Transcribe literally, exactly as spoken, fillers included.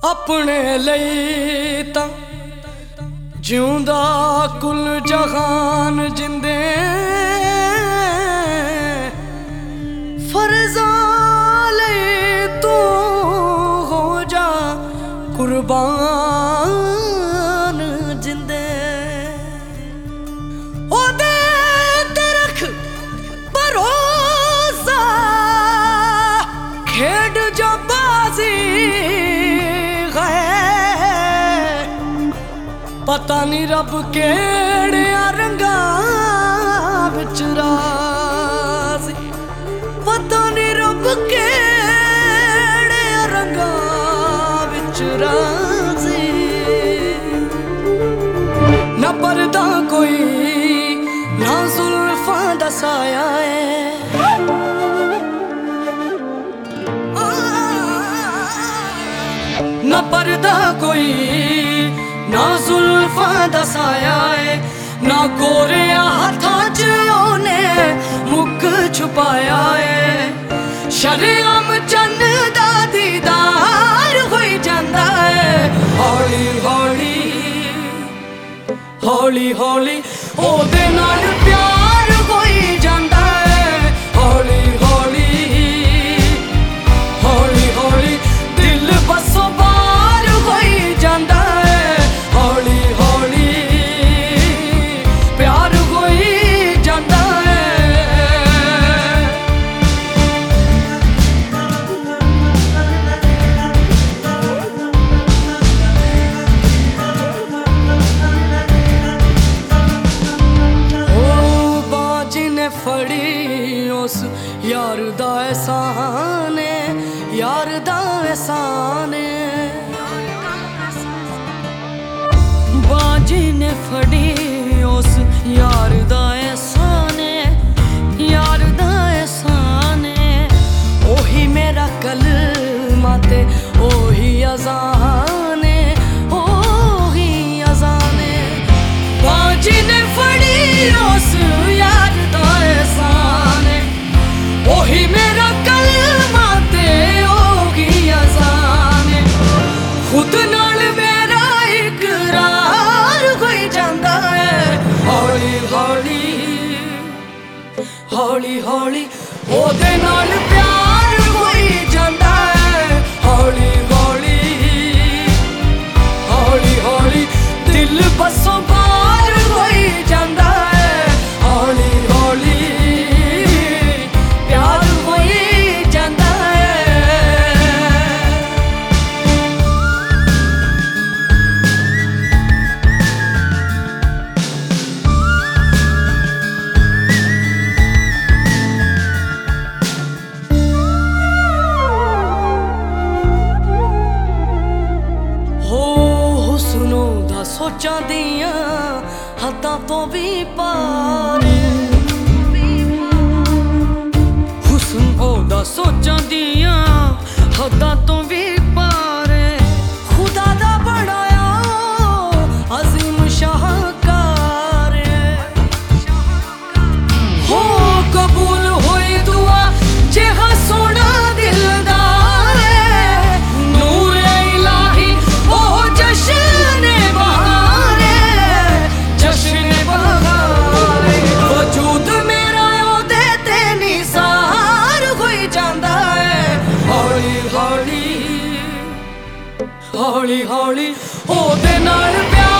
अपने लई तां जिउंदा कुल जहान जिंदे फर्ज़ां लई तू हो जा कुर्बान जिंदे ओदे ते रख भरोसा खेड जो बाजी पता नहीं रब केड़े रंगा विच राज़ी पता नहीं रब केड़े रंगा विच राज़ी ना पर्दा कोई ना जुल्फां दा साया है ना पर्दा कोई ना जुल्फां दा साया है ना गोरिया हत्थां च ओने मुख छुपाया है शरेआम चन्न दा दीदार होई जांदा है हौली हौली हौली हौली ओदे नाल प्यार होई जांदा है हौली हौली हौली हौली दिल बसों बाहर होई जांदा फड़ी उस यार दा एहसान यार दा एहसान बाजी ने फड़ी उस यार दा एहसान यार दा एहसान ओही मेरा कलमा ते ओही अज़ान ओही अज़ान बाजी ने फड़ी उस यार ओही मेरा कलमा ते ओही अज़ान खुद नाल मेरा इकरार होई जांदा है हौली हौली हौली हौली ओदे नाल प्यार होई जांदा है हौली हौली हौली हौली दिल बसों बाहर होई जांदा है हौली हौली सोचां दियां हद्दां तो भी पार हुस्न ओदा सोचां दियां हद्दां तो भी पार खुदा दा बनाया अजीम शाहकार हो कबूल होई दुआ जेहा सोना दिलदार नूर इलाही ओ जश्न हौली हौली ओदे नाल प्यार